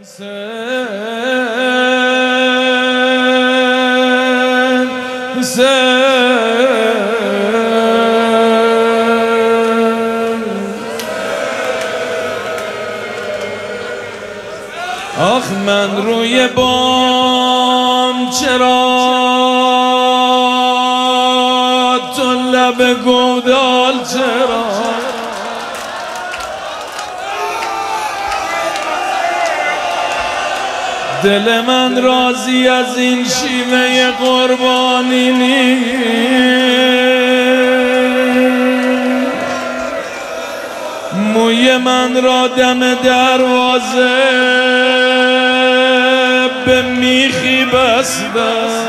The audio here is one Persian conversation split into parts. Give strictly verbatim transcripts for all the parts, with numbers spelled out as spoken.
حسین حسین آخ من روی بام چرا تو لب گودال چرا دل من راضی از این شیوه قربانی نیست موی من را دم دروازه به میخی بستم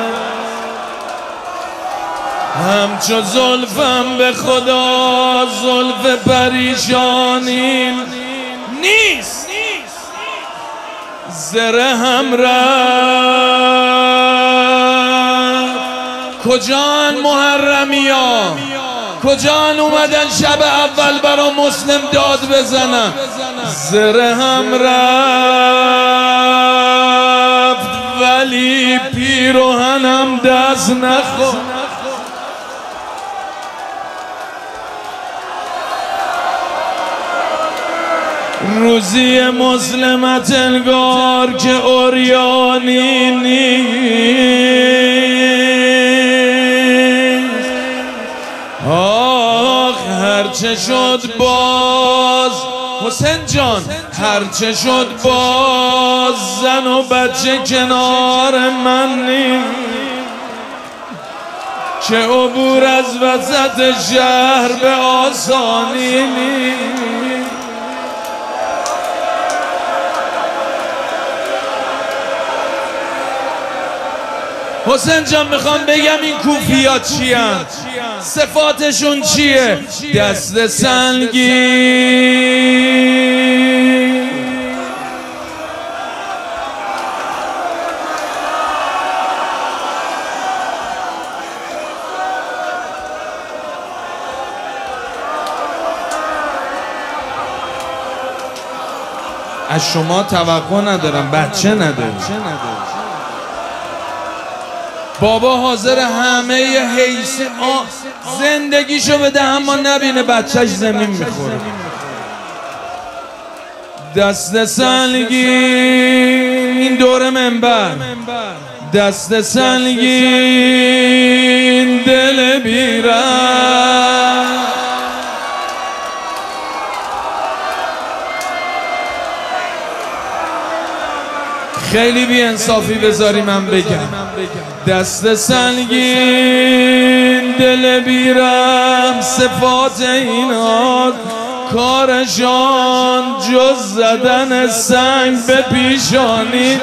همچو زلفم به خدا زلف پریشانی نیست زره هم رفت کجان محرمی ها کجان اومدن شب اول برا مسلم داد بزنن زره هم رفت ولی پیروهنم دست نخورد روزی مسلمت انگار که اوریانی نیست آخ هرچه شد باز حسین جان هرچه شد باز زن و بچه کنار من نیست که عبور از وسط شهر به آسانی نیست حسین جان میخوام بگم این کوفیات چی هن؟ صفاتشون چیه؟ دست سنگین از شما توقع ندارم بچه ندارم بابا حاضر همه حیث زندگیشو بده اما نبینه بچهش زمین میخوره دست سنگین این دور منبر دست سنگین دل بیرم خیلی بی انصافی بذاری من بگم دست سنگین دل بیرم صفات اینات کارشان جز زدن سنگ به پیشانی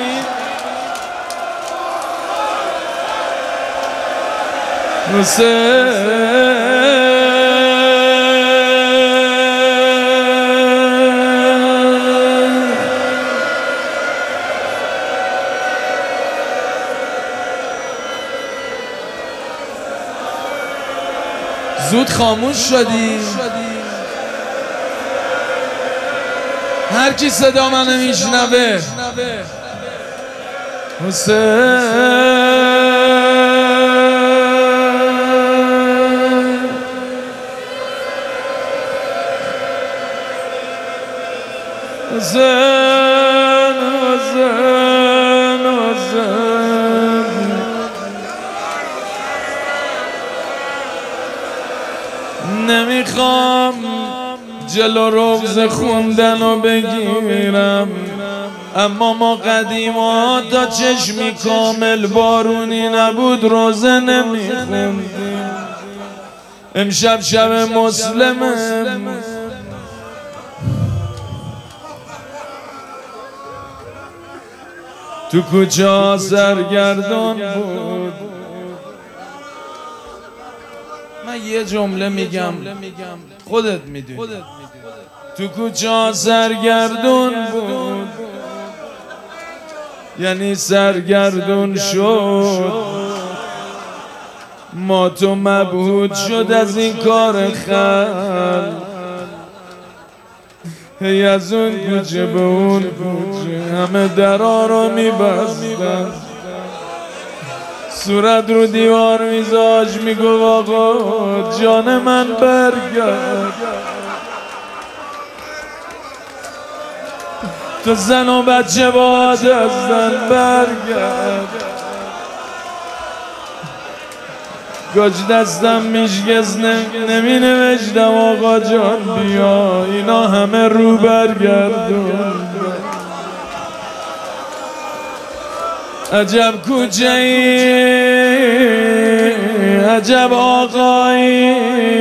حسین زود خاموش شدی هر کی صدا منو میشنوه حسین حسین حسین حسین نمیخوام جلو روز خوندن رو بگیرم اما ما قدیما تا چشمی کامل بارونی نبود روزه نمیخوندیم امشب شب مسلمه تو کوچه سرگردان بود من یه جمله میگم خودت میدونی تو کوچه سرگردون بود یعنی سرگردون شد ما تو مبهوت شد از این کار خل هی از اون کوچه به اون کوچه همه درها رو میبستن، صورت رو دیوار میذاش میگو آقا جان من برگرد، تو زن و بچه باد از زن برگرد. گاج دستم میشگز نمی نوشتم آقا جان بیا، اینا همه رو برگردون. عجب کوچه ای، عجب آقایی،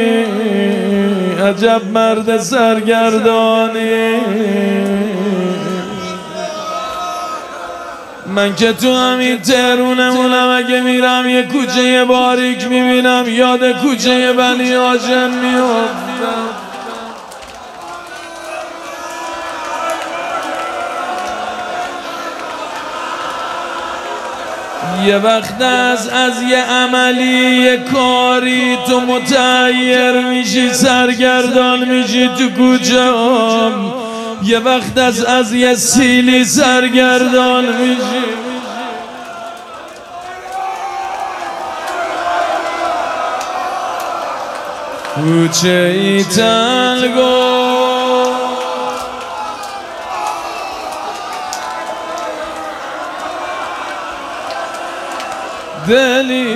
عجب مرد سرگردانی. من که تو همین تهرونمونم، اگه میرم یه کوچه باریک میبینم یاد کوچه بنی هاشم میافتم. یه وقت از از یه عملی یه کاری تو متحیر میشی، سرگردان میشی تو کوچه هم. یه وقت از از یه سیلی سرگردان میشی. کوچه ای تنگو دلی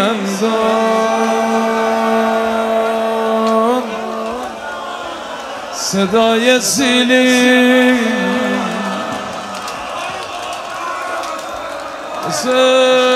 سندان، صدای سیلی